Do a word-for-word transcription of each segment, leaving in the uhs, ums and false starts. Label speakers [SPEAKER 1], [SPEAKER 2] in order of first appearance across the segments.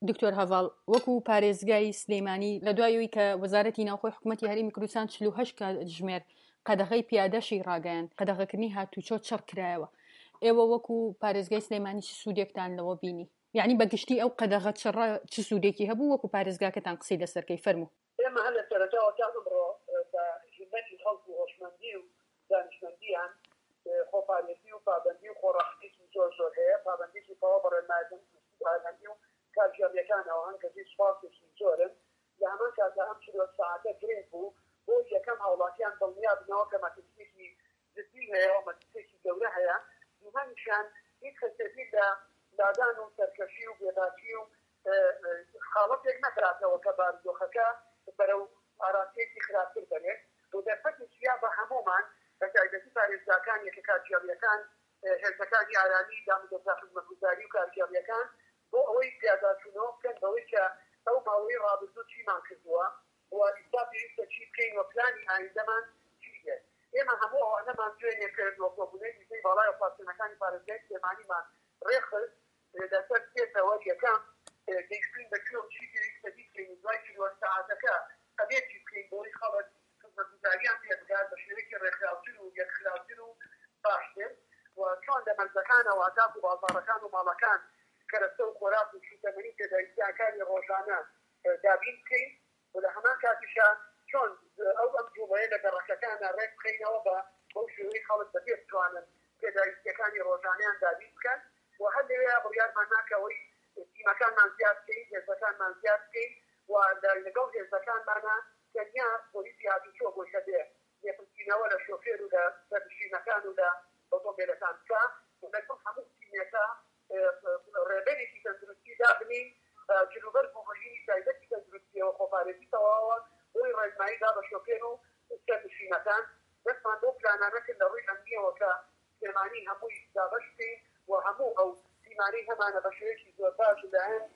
[SPEAKER 1] دکتۆر هەڤاڵ وەکو پارێزگای سلێمانی لە دوایەوەی کە وەزارەتی ناوخۆی حکوومەتی هەرێمی کوردستان چل و هەشت ژمێر قەدەغەی پیادەشی ڕاگەیان قەدەغەکردنی هاتوچۆ چڕ کرایەوە ئێوە وەکو پارێزگای سلێمانی چ سوودێکتان لەوە بینی یعنی بەگشتی ئەو قەدەغە چڕە چ سوودێکی هەبوو وەکو پارێزگاکەتان قسەی لەسەرکەی فەرموو
[SPEAKER 2] ئێمە هەر لە سەرەتاوە تا ئەمڕۆ بە ژمەتی خەڵک و هۆشمەندی و دانیشتمەندیان خۆپارێزی و پابەندی و خۆڕاحەتێکی زۆر زۆر هەیە پابەندێکی تەواو بەڕێنمایەتی و کارژێڕیەکانەوە هەن کەسی سوپاسێکی زۆرن لە هەمان کاتە ئەم چلۆ ساعەتە گرنگ بوو بۆ یەکەم هاوڵاتیان دڵنیا بنەوە کە مەترسێکی جدی هەیە و مەترسێکی گەورە هەیە دووهەمیشیان هیچ خەسەتی لە لادان و سەرکەشی و بێداچی و خاڵەتێک نەکراتەوە کە باردۆخەکە بەرەو ئاراسەیەکی خراپتر بەرێت و دەرفەتیشیا بە هەمومان بە تایبەتی پارێزگاکان یەکە کارژێڕیەکان هێزەکانی ئارامی دامەدەستا خزمەتگوزاری و کارژێڕیەکان بۆ ئەوەی پیاداچوونەوە بکەن بەوەی کە ئەو ماوەی ڕابردوو چیمان کردووە و ئیستا پێویستە چی بکەین و پلانی ئایندەمان چی بێت ئێمە هەموو ئەوانەمان دوێنێ کرد وە کۆبوونەی دیزەی باڵای ئۆپاراسیۆنەکانی پارێزگای سلێمانیمان ڕێخست لەسەر پێشەوە یەکەم گەیشتین بە کوێ و چی پێویستە بیکەین دوای چلۆ ساعەتەکە ئەبێت چی بکەین بۆی خەڵک خزمەتگوزاریان پێ بگات بە شێوەیەکی ڕێکخراوتر و یەکخراوتر و باشتر و چۆن لە مەرزەکانەوە تاک و بازاڕەکان و ماڵەکان کەرەستە و خۆراک و شوتەمەنی تێداییەکانی ڕۆژانە دابین بکەین و لە هەمان کاتیشە چۆن ئەو ئەم جوڵەیە لە گەڕەکەکانە ڕێک بکەینەوە بە بەو شێوەی خەڵک بەپێ بتوانن تێداییەکانی ڕۆژانیان دابین بکەن و هەر لەوەیە بڕیارمان ناکەوەی تیمەکانمان زیاد بکەین هێزەکانمان زیاد بکەین و لەگەڵ هێزەکانمانە تەنیا پۆلیسی هاتوچۆ بۆشە بێ لێپرسینەوە لە شۆفێر و لە سەرنشینەکان و لە ئۆتۆمبیلەکان بکە و لەگەڵ هەموو تیمەکە ڕێبەرێکی تەندروستی دابنین جلوبەر بۆڕژینی تایبەتی تەندروستیەوە خۆپارێزی تەواوە بۆی ڕێنماییدا بە شۆفێر و سەرنشینەکان دەستمان بۆ پلانانە کرد لە ڕووی ئەمنیەوە کە سلێمانی هەمووی دابەش بکەین و هەموو ئەو تیمانەی هەمانە بە شێوەیەکی زۆر باش لەهەن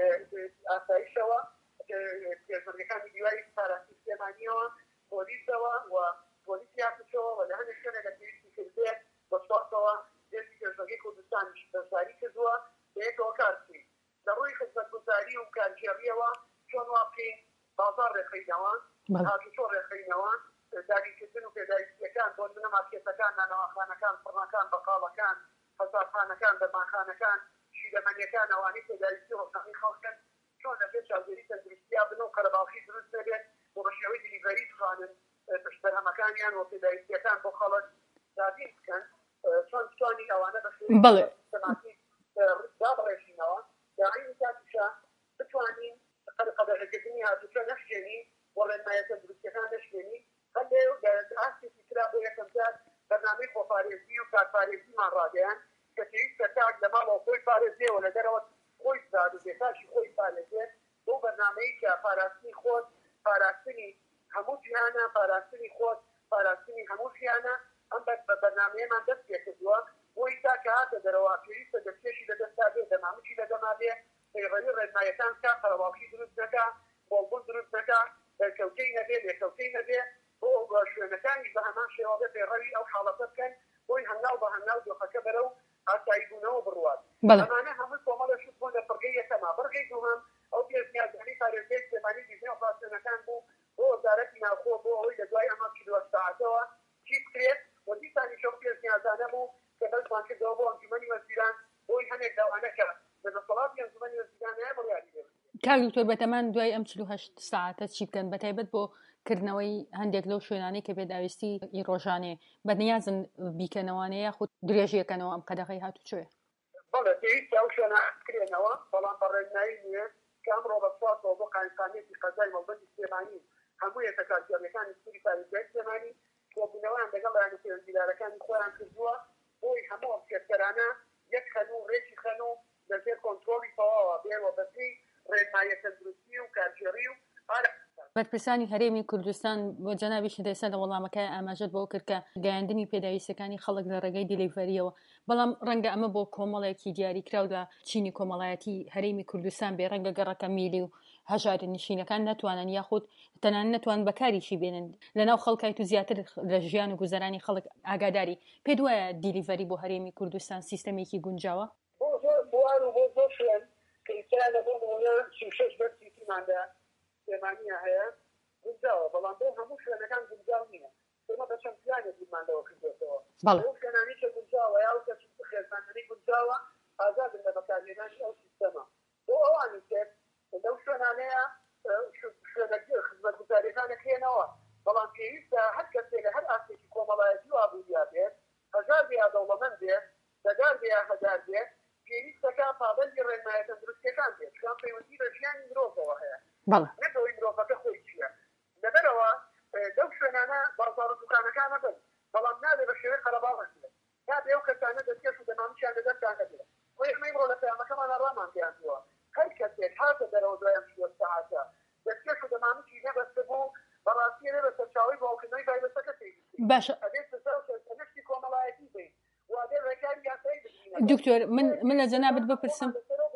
[SPEAKER 2] ئاسایشەوە پێشبڕکێکانی دیواری پاراسی سلێمانیەوە پۆلیسەوە و پۆلیسی هاتوچۆوە و لە هەندێک شوێنە لە پێویستی کردێت بە سواتەوە دەستی پێشبڕکێی کوردستانیش بەشداری کردووە بەیەکەوە کار بکەین لە ڕووی خزمەتگوزاری و کارژێڕیەوە چۆن وا بکەین بازاڕ ڕێکخینەوە هاتوچۆ ڕێکخینەوە داگیرکردن و پێداویستیەکان بۆ منە مارکێتەکان نانەواخانەکان فڕنەکان بەقاڵەکان حەسابخانەکان دەرمانخانەکان شیرەمەنیەکان ئەوانەی پێداویستی ڕۆژانەی خەڵکن چۆن لە پێش چاودێری تەندروستیا بن و قەرەباڵغی دروست دەبێت بۆ بە شێوەی دیلیڤەری بتوانن پشتەرهەمەکانیان و پێداویستیەکان بۆ خەڵک دابین بکەن چۆن بتوانی ئەوانە بە
[SPEAKER 1] بەڵێ
[SPEAKER 2] دابڕێژینەوە داعین کاتیشە بتوانین قەدەغەکردنی هاتوچۆ نەشتێنی بۆ ڕێنمایە تەندروستیەکان نەشتێنی هەندێ ئاسێکی ترا بۆ یەکەم جار بەرنامەی خۆپارێزی و کارپارێزیمان ڕاگەیان کە پێویستە تاک لە ماڵەوە خۆی پارێزیەوە لە دەرەوە خۆی ساد و بێتاشی خۆی پارێزێت بۆ بەرنامەی کە پاراستنی خۆت پاراستنی هەموو جیهانە پاراستنی خۆت پاراستنی هەموو ژیانە ئەم بەرنامەیەمان دەست پێ کردووە بۆی تا کە هاتە دەرەوە پێویستە دەستێشی لەدەستا بێت دەمامچی لەدەما بێ پەیڕەوی ڕێنمایەکان کا قەرەباڵغی دروست نەکا بۆڵبوون دروست نەکا دەرکەوتەی نەبێ لێکەوتەی نەبێ بۆ شوێنەکانی بە هەمان شێوە بێ پەیڕەوی ئەو حاڵەتە بکەن بۆی هەنگاو بە هەنگاو دۆخەکە بەرەو ئاساییبوونەوە بڕوات ئەمانە هەموو کۆمەڵە شت بۆ لە بڕگەی یەکەما بڕگەی دووهەم ئەو پێشنیازەکانی پارێزگای سلێمانی دیزنی ئۆپاراسیۆنەکان بوو بۆ وەزارەتی ناوخۆ بۆ ئەوەی لە دوای ئەمە چلۆ ساعەتەوە چی بکرێت و دیسانی شەو پێشنیازانە بوو کە بەسمان کردەوە بۆ ئەنجومەنی وەزیران بۆی هەنێک داوانە کە لە دەسەڵاتی ئەنجومەنی وەزیران هەیە بڕیاری لێ
[SPEAKER 1] کاک دکتۆر بەتەمان دوای ئەم چل و هەشت ساعەتە چی بکەن بەتایبەت بۆ کردنەوەی هەندێک لەو شوێنانەی کە پێداویستی ڕۆژانێ بەنیازن بیکەنەوەیە خود درێژیەکەنەوە ئەم قەدەغەی هاتوچۆیە
[SPEAKER 2] بەڵێ پێویستە ئەو شوێنە بکرێنەوە بەڵام بەڕێنمایی نییە کە ئەمڕۆ بەسواتەوە بۆ قایمقامێتی قەزای مەڵبەتی سلێمانی هەموو یەکە کارژێڕیەکانی سووری پارێزگای سلێمانی کۆبوونەوەیان لەگەڵ لایەنە پەیوەندیدارەکانی خۆیان کردووە بۆی هەموو ئەم سێکتەرانە یەک خەن و ڕێکی خەن و لەژێر کۆنترۆلی تەواوە بێنەوە بەپێی ڕێنمایە تەندروستی و کارژێڕی و
[SPEAKER 1] بەرپرسانی هەرێمی کوردستان بۆ جەنابی شدەسە لە وەڵامەکەی ئاماژەت بۆ کرد کە گەیاندنی پێداویستەکانی خەڵک لە ڕێگەی دیلیڤەریەوە بەڵام ڕەنگە ئەمە بۆ کۆمەڵێکی دیاریکراو لە چینی کۆمەڵایەتی هەرێمی کوردستان بێ ڕەنگە گەڕەکە میلی و هەژاری نشینەکان نەتوانن یاخود تەنان نەتوان بەکاریشی بێنن لەناو خەڵکایت و زیاتر لە ژیان و گوزەرانی خەڵک ئاگاداری پێ دوایە دیلیڤەری بۆ هەرێمی کوردستان سیستەمێکی گونجاوە
[SPEAKER 2] بۆ زۆر بوار و بۆ زۆر شوێن کە ئیسرا لە بۆ نمونە سی و شەش بەرسیتیماندا سلێمانیە هەیە گونجاوە بەڵام بۆ هەموو شوێنەکان گونجاو نییە ئێمە بە چەند پلانێکماندەوە کردێتەوە ئەو شوێنانی کە گونجاوە یا کە خێزانەری گونجاوە ئازادن لە بەکارهێنانی ئەو سیستەمە بۆ ئەوانی تر لەو شوێنانەیە شوێنە خزمەتگوزاریەکان دەکرێنەوە بەڵام پێویستە هەر کەسێ لە هەر ئاستێکی کۆمەڵایەتی و ئابووریا بێت هەژار بیا دەوڵەمەند بێت دەدار بیا هەدار بێت پێویستەکە پابەندی ڕێنمایە تەندروستیەکان بێت چکان پەیوەندی بە ژیانی مرۆڤەوە هەیە نەکەوەی مرۆڤەکە خۆی چییە لەبەرەوە لەو شوێنانە بازاڕ و دوکانەکانە بن بەڵام نابێ بە شێوەی قەرەباڵەش بێت نابێ ئەو کەسانە دەستکەش و دەمامیشیان لەدەستانە بێت خۆی ئێمە ئیمڕۆ لە پەیامەکەمانە ڕامان پێیاندووە هەر کەسێک هاتە دەرەوە دوایەم شوێ سەعاتە دەستکەش و دەمامیشی نەبەستە بوو بەڕاستی نەبە سەرچاوی بەڵکردنەوەی تایبەتەکە پێویستی
[SPEAKER 1] باشە
[SPEAKER 2] ئەبێت سەرچاوی کۆمەڵایەتی بێت وادێ ڕێکاری یاسایی بگرینە
[SPEAKER 1] دکتۆر من من لە جەنابەت بپرسم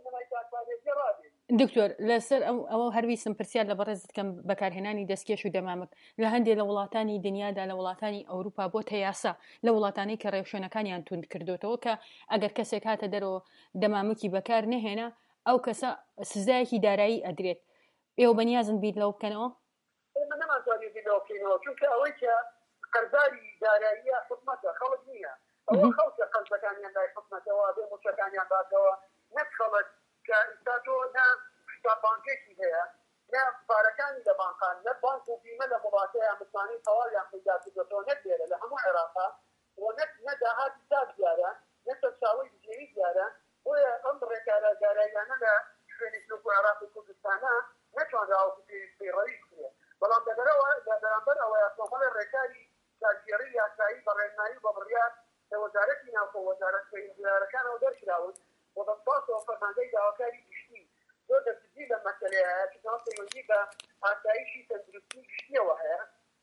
[SPEAKER 1] دکتۆر لەسەر ئەوە هەرویستم پرسیار لە بەڕێزت کەم بەکارهێنانی دەستکێش و دەمامک لە هەندێک لە وڵاتانی دنیادا لە وڵاتانی ئەوروپا بۆ تەیاسا لە وڵاتانەی کە ڕێوشوێنەکانیان توند کردوتەوە کە ئەگەر کەسێک هاتە دەرەوە دەمامکی بەکار نەهێنا ئەو کەسە سزایەکی دارایی ئەدرێت ئێوە بەنیازن بیت لەو بکەنەوە
[SPEAKER 2] ئێمە نەمانتوانین بیت لەو بکەینەوە چونکە ئەوەی کە قەرزداری داراییە حکومەتە خەڵک نییە ئەوە خەڵکە قەرزەکانیان لای حکومەتەوە بێ موچەکانیان باتەوە نەک خەڵک کە ئێستا تۆ نە بانکێکی هەیە نە پارەکانی لە بانکان نە بانک و بیمە لە وڵاتەیە متوانین تەواویان پیدا کردوێتەوە نەک لێرە لە هەموو عێراقا و نەک نە داهاتی سات دیارە نە سەرچاوەی بجێوی دیارە بۆیە ئەم ڕێکارە داراییانە لە شوێنی و عێراق و کوردستانە نەتوانراوە پێویستی ڕەویز کرێ بەڵام لەبەرەوە لە بەرامبەر ئەوەیە کۆمەڵی ڕێکاری کارگێڕی یاسایی بە ڕێنمایی و بە بڕیار لە وەزارەتی ناوخۆ وەزارەت پەیوەندیدارەکانەوە دەرکراون و بەسپاسەوە فەرماندەی داواکاری گشتی زۆر دەستگیر لە مەسەلەیە چونکە پەیوەندی بە ئاسایشی تەندروستی گشتیەوە هەیە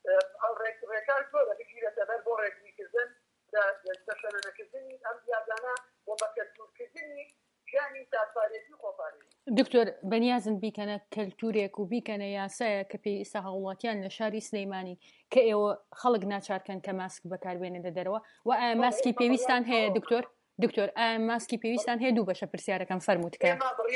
[SPEAKER 2] ڕێکار زۆرە بگیرێتە بەر بۆ ڕێگریکردن دەشەنەکردنی ئەم زیادانە و بەکەلتورکردنی ژیانی ساسپارێتی و خۆپارێتی
[SPEAKER 1] دکتۆر بەنیازن بیکەنە کەلتورێک و بیکەنە یاسایە کە پێویستە هاوڵاتیان لە شاری سلەیمانی کە ئێوە خەڵک ناچارکەن کە ماسک بەکاربێنێ لە دەرەوە و ئایا ماسکی پێویستان هەیە دکتۆر دکتۆر ئایا ماسکی پێویستان هەیە دوو بەشە پرسیارەکەم فەرمووتکە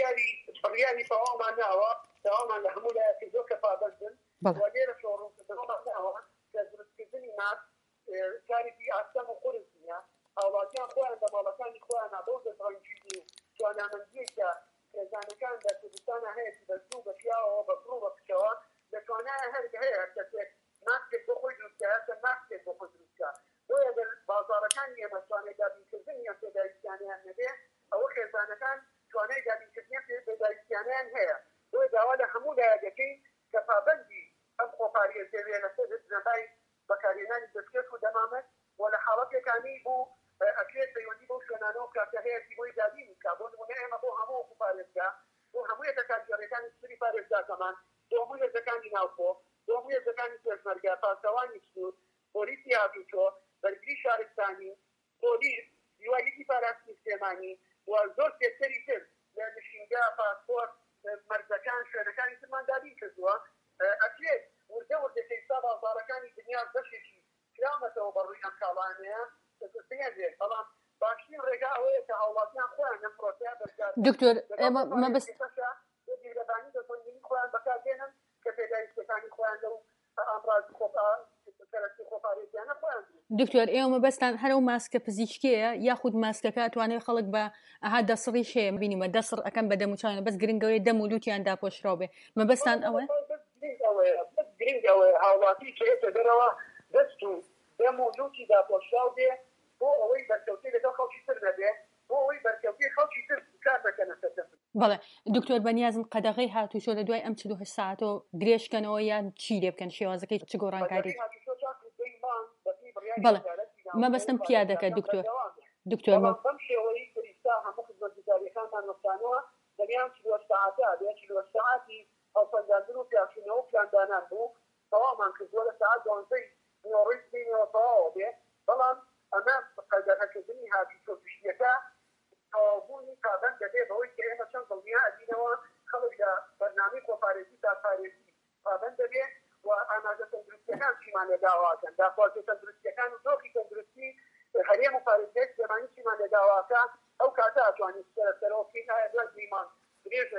[SPEAKER 2] بڕیاری تەواومان ناوە تەواومان لە هەموو لایەکی زۆر کەفاڵدەستن و لێرە شۆڕوونکردنەوەمان ناوە کە دروستکردنی ماسک کارێکی ئاسان و قورس نییە هاوڵاتیان خۆیان لە ماڵەکانی خۆیان بۆ دەستڕەنگیری و توانامەندیەکە خێزانەکان لە کوردستانە هەیە بەزوو بە پیاوەوە بە بڕوو بە کچەوە دەتوانایە هەر هەیە کەسێک ماسکێک بۆ خۆی دروستکە کە ماسکێک بۆ خۆی دروستکە بۆیە ئەگەر بازاڕەکانی ئێمە توانای دابینکردنی یان پێداویستیانیان نەبێ ئەوە خێزانەکان توانای دابینکردنیان پێداویستیانیان هەیە بۆیە داوا لە هەموو لایەکەکەی کە پابەندی ئەم خۆپاریە دەوێ لەسەر جنەبای بەکارهێنانی دەستکێش و دەمامەت و لە حاڵەتێکانی بوو ئەکرێت پەیوەندی بۆ شوێنانەوە کاتە هەیەی بۆی دابینی کا بۆ نمونە ئێمە بۆ هەموو خۆپارێزگا بۆ هەموو یەکەکان جێڕێکانی سری پارێزگاکەمان بۆ هەموو هێزەکانی ناوخۆ بۆ هەموو هێزەکانی پێشمەرگە پاسەوانی سنوور پۆلیسی هاتوچۆ بەرگری شارستانی پۆلیس دیواریی پاراستنی سلێمانی و زۆر سێکتەری تر لە نشینگا پاسپۆرت مەرزەکان شوێنەکانی ترمان دابین کردووە ئەکرێت وردە وردەکەی سا بازاڕەکانی دنیا بەشێکی کرامەتەوە بەڕووی ئەم کاڵانەیە بێت بەڵام باشترین ڕێگا ئەوەیە کە هاوڵاتیان خۆیان لەم پرۆسەیە بەرگار
[SPEAKER 1] دکتۆر ئێمە مەبەست
[SPEAKER 2] بیرەبانی دەتوانین خۆیان بەکارهێنن کە پێداویستەکانی خۆیان لەو ئامڕازی خۆپارێزیانە خۆیان
[SPEAKER 1] دکتۆر ئێوە مەبەستان هەرەو ماسکە پزیشکیەیە یاخود ماسکەکە توانێت خەڵک بە ئەها دەسڕیش هەیە بینیمە دەسڕ ئەەکەم بە دەموچانە بەس گرنگەوەی دەم و لوتیان داپۆشراو بێ مەبەستان ئەوە
[SPEAKER 2] گرنگ ئەوەیە هاوڵاتی کێتە دەرەوە دەست و دەم و لوتی داپۆشراو بێ بۆ ئەوەی بەرکەوتی لەگەڵ خەڵکی تر نەبێ بۆ ئەوەی بەرکەوتی خەڵکی تر کار بکەنە سەر
[SPEAKER 1] بەڵێ دکتۆر بەنیازم قەدەغەی هاتوچۆ لە دوای ئەم چل و هەشت ساعتەوە درێژکەنەوە یان چی لێ بکەن شێوازەکەی چ گۆڕانکاری بەڵێ مەبەستم پیادەکە دکتۆر دکتۆر
[SPEAKER 2] بەم شێوەی ئێستا هەموو خزمەتگوزاریەکانمان وەستانەوە دەمیان چل و هەشت ساعاتە بێ چل و هەشت ساعاتی هەڵسەنگاندن و پیاشینەوە پلاندانان بوو تەواومان کردووە لە ساعات دوانزەی نیۆڕۆی بینەوە تەواوە بێ بەڵام ئەمە قەدەغەکردنی هاتوچۆ پشتیەکە تەواوبوونی پابەند دەبێ بەوەی کە ئێمە چەند دڵنیا ئەبینەوە خەڵک لە بەرنامەی کۆپارێتی ساسپارێتی پابەند دەبێ و ئاماژە تەندروستیەکان چیمان لە داواکەن داخوازی تەندروستیەکان و دۆخی تەندروستی هەرێم و پارێزگای سلێمانی چیمان لە داواکە ئەو کاتە ئەتوانین سەرەوە بکەین ئایا دوای دیمان درێژ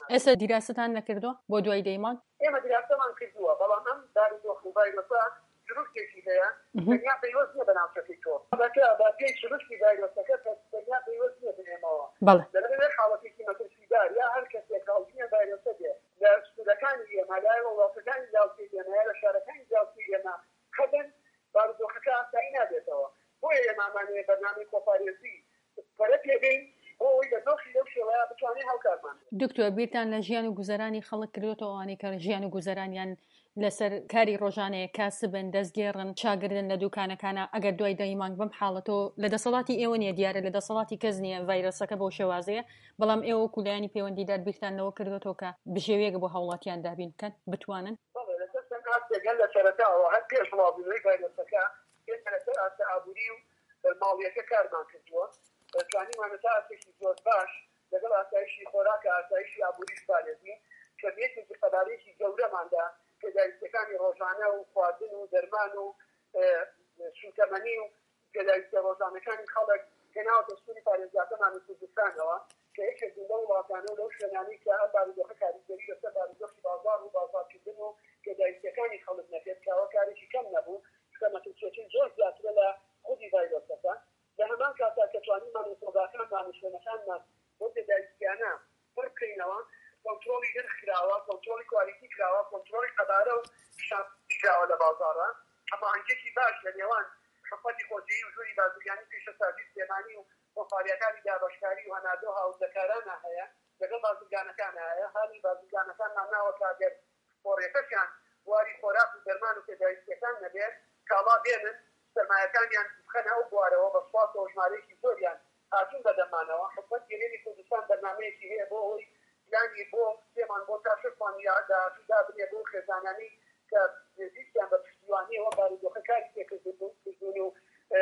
[SPEAKER 1] ئێستا دیراستان نەکردو بۆ دوای دەیمان
[SPEAKER 2] ئێمە دیراستەمان کردووە بەڵام ئەم دارودۆخی ڤایرۆسە سروشتێکی هەیە تەنیا پەیوەست نییە بە ناوچەکەی تۆ بە پێی سروشتی ڤایرۆسەکە تەنیا پەیوەست نییە بنێمەوە لەبەر حاڵەتێکی مەترسیدار یا هەر کەسێک هاوژینە ڤایرۆسە بێ لە سوودەکانی ئێمە لای وڵاتەکانی لاوچەی ئێمە یا لە شارەکانی لاوچەی ئێمە خەدەن بارودۆخەکە ئاسایی نابێتەوە بۆیە ئێمە ئەمانەیە بەرنامەی کۆپارێزی پەرە پێبین بۆی لە دۆخی لەو شێوەیە بتوانێت هەڵکارمان
[SPEAKER 1] دکتۆر بیرتان لە ژیان و گوزەرانی خەڵک کردوێتەوە ئەوانەی کە ژیان و گوزەرانیان لەسەر کاری ڕۆژانەیە کاسبن دەستگێڕن چاگردن لە دوکانەکانە ئەگەر دوای دەی مانگ بم حاڵەتەوە لە دەسەڵاتی ئێوە نیە دیارە لە دەسەڵاتی کەس نییە ڤایرۆسەکە بۆ شێوازەیە بەڵام ئێوە کولایانی پەیوەندیدار بیرتانەوە کردوێتەوە کە بژێوێک بۆ هاوڵاتیان دابین بکەن بتوانن
[SPEAKER 2] گەل لە سەرەتاوە هەر پێش وڵاتبوونەوەی ڤایرۆسەکە لەسەر ئاستا ئابووری و ماڵیەکە کارمان کردووە توانیمانە تا ئاسێکی زۆر باش لەگەڵ ئاسایشی خۆراکە ئاسایشی ئابووریش پارێزین کە بێتێکی قەدارێکی گەورەماندا کە دایستەکانی ڕۆژانە و خواردن و دەرمان و سوتەمەنی و پێداویستە ڕۆژانەکانی خەڵک کەناوە دەستوری پارێزگاکەمان کوردستانەوە کە یەکێک لەو وڵاتانە و لەو شوێنانەی کە ئەم بارودۆخە کاریگەری لەسەر بارودۆخی بازار و بازارکردن و پێداویستەکانی خەڵک نەکرد کاوە کارێکی کەم نەبوو کە مەترسیەکەی زۆر زیاترە لە خودی ڤایرۆسەکە لە هەمان کاتا کە توانیمان وتۆگاکانمان و شوێنەکانمان بۆ پێداویستیانە پڕ بکەینەوە کۆنترۆلی نرخ کراوە کۆنترۆلی کوالیتی کراوە کۆنترۆلی قەدارە و کراوە لە بازاڕە ئەمە ئەنجێکی باش لە نێوان حکومەتی خۆجێیی و ژووری بازرگانی پیشەسازی سلێمانی و بۆ فعالیتانی دابەشکاری و هەناردۆ هاوردەکارانە هەیە لەگەڵ بازرگانەکانە هەیە هەڵی بازرگانەکانمان ناوە کاگەر فۆڕیەکەشیان بواری خۆراک و دەرمان و پێداویستیەکان نەبێت کاڵا بێنن سەرمایەکانیان بخەنە ئەو بوارەوە بە سوپاس و ژمارەیەکی زۆریان هاتوون بەدەمانەوە حکومەت گەلێنی کوردستان بەرنامەیەکی هەیە بۆ ئەوی یانی بۆ سێمان بۆ تا شەشمان یادادا بنێ بۆ خێزانانی کە نزیکیان بە پشتیوانیەوە بارودۆخەکاری تێکردون و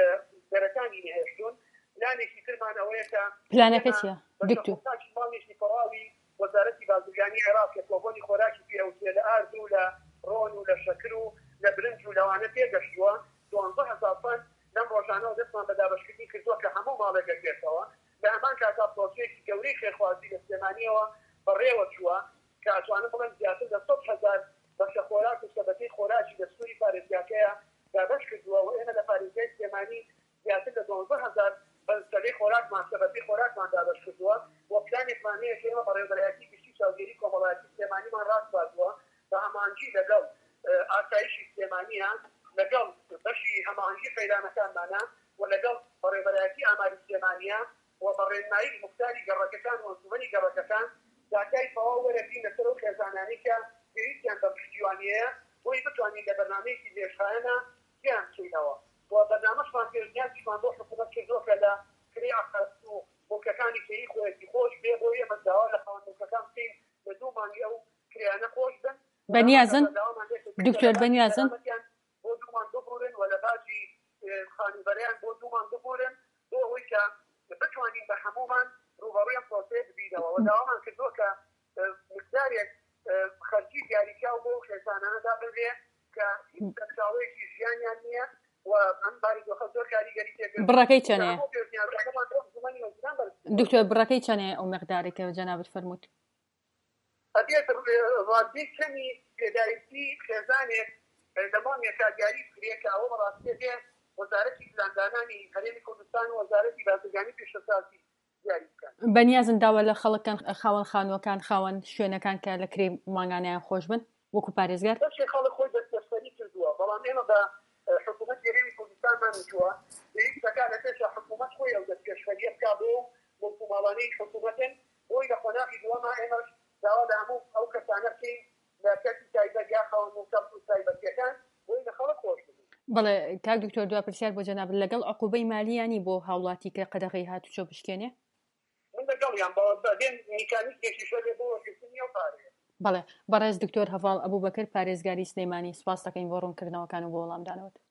[SPEAKER 2] دەرەکانی نهێشتون پلانێکی ترمانەوەیە کە
[SPEAKER 1] پلانەکە چییە دکتۆر
[SPEAKER 2] ماڵێکی تەواوی وەزارەتی بازرگانی عێراق کە کۆبوونی خۆراکی پێوتێ لە ئارد و لە ڕۆن و لە شەکر و لە برنج و لەوانە پێگەشتووە دوانزە هەزار تن لەم ڕۆژانەوە دەستمان بە دابەشکردنی کردووە کە هەموو ماڵێک دەگرێتەوە لە هەمان کاتا پرۆژەیەکی گەورەی خێرخوازی لە سلێمانیەوە بەڕێوە چووە کە ئەتوانە بڵێن زیاتر لە سەد هەزار بەشە خۆراک و سەبەتەی خۆراکی دەستوری پارێزگاکەیە دابەش کردووە و ئێمە لە پارێزگای سلێمانی زیاتر لە دوانزە هەزار بەسەرەی خۆراکمان سەبەتەی خۆراکمان دابەش کردووە وە پلانێکمان هەیە کە ئێمە بەڕێوەبەرایەتی گشتی چاودێری کۆمەڵایەتی سلێمانیمان ڕاست بردووە بە هەمانگی لەگەڵ ئاسایشی سلێمانیە لەگەڵ بەشی هەماهەنگی قەیرانەکانمانە و لەگەڵ بەڕێوەبەرایەتی ئاماری سلێمانیە و بەڕێنمایی مختاری گەڕەکەکان و ئەنجومەنی گەڕەکەکان داکای تەواو وەرەبین لەسەر ئەو خێزانانی کە پێویستیان بە پشتیوانیەیە بۆی بتوانین لە بەرنامەیەکی لێشخایەنە تیان بچینەوە و بەرنامەشمان پێشنیازیشمان بۆ حکومەت کردووە کە لە کرێ عەقەرەت و بۆکەکانی کەی خۆیەتی خۆش بێ بۆ ئێمە داوا لە خاوەندەکەکان بکەین لە دوو مانگی ئەو کرێیانە خۆش بن
[SPEAKER 1] بەنیازن دکتۆر بەنیازن
[SPEAKER 2] بۆ دوومان ببڕن و لە باجی خانوبەریان بۆ دوومان ببڕن بۆ ئەوەی کە بتوانین بە هەمومان ڕوبەڕوویان پرۆسێ ببینەوە و داوامان کردووە کە مقدارێک خەرجی دیاریکراو بۆ خێزانانەدا ببێ کە هیچ سەرچاوەیەکی ژیانیان نییە و ئەم بارودۆخە زۆر کاریگەری تێکرد
[SPEAKER 1] بڕەکەی چەندەیە دکتۆر بڕەکەی چەندەیە ئەو مقدارێکە جەنابەت فەرمووت
[SPEAKER 2] ئەبێت ڕادی کەمی پێداویستی خێزانێک لە ماڵێکا دیاری کرێ کە ئەوە بەڕاستی بێ وەزارەتی پلاندانانی هەرێمی کوردستان و وەزارەتی بازرگانی پیشەسازی دیاری بکەن
[SPEAKER 1] بەنیازن داوە لە خەڵکان خاوەن خانووەکان خاوەن شوێنەکان کە لە کرێ ماگانیان خۆش بن وەکو پارێزگار
[SPEAKER 2] بەشی خەڵک خۆی دەستبەسەری کردووە بەڵام ئێمە بە حکومەت هەرێمی کوردستانمان وتووە پێویستەکە لە پێشە حکومەت خۆی ئەو دەستپێشخەریە بکا بۆ مڵکوماڵانەی حکومەتن بۆی لە خۆناغی دووەما ئێمەش داوا لە هەموو ئەو کەسانە بکەین لە کەسی تایبەت یا خاوەن و کەس و تایبەتیەکان بۆی لە خەڵک خۆش بن
[SPEAKER 1] بەڵێ کاک دکتۆر دوا پرسیار بۆ جەناب لەگەڵ عقوبەی مالیانی بۆ هاوڵاتی کە قەدەغی هاتوچۆ بشکێنێ
[SPEAKER 2] من لەگەڵیان بەدێن میکانیزمێکی شەرێ بۆ وەرگرتنی ئەو پارەیە
[SPEAKER 1] بەڵێ بەڕێز دکتۆر هەڤاڵ ئەبوو بەکر پارێزگاری سلێمانی سوپاس دەکەین بۆ ڕوونکردنەوەکان و بۆ وەڵامدانەوەت